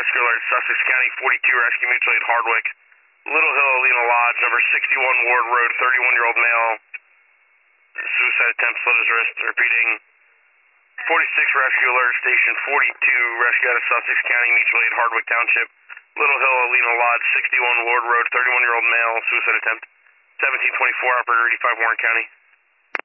rescue alert, Sussex County 42 Rescue Mutual Aid Hardwick. Little Hill, Alina Lodge, number 61 Ward Road, 31-year-old male. Suicide attempt, slit his wrist. Repeating. 46 Rescue Alert, Station 42, rescue out of Sussex County Mutual Aid Hardwick Township. Little Hill, Alina Lodge, 61 Ward Road, 31-year-old male, suicide attempt. 1724, operator 85 Warren County.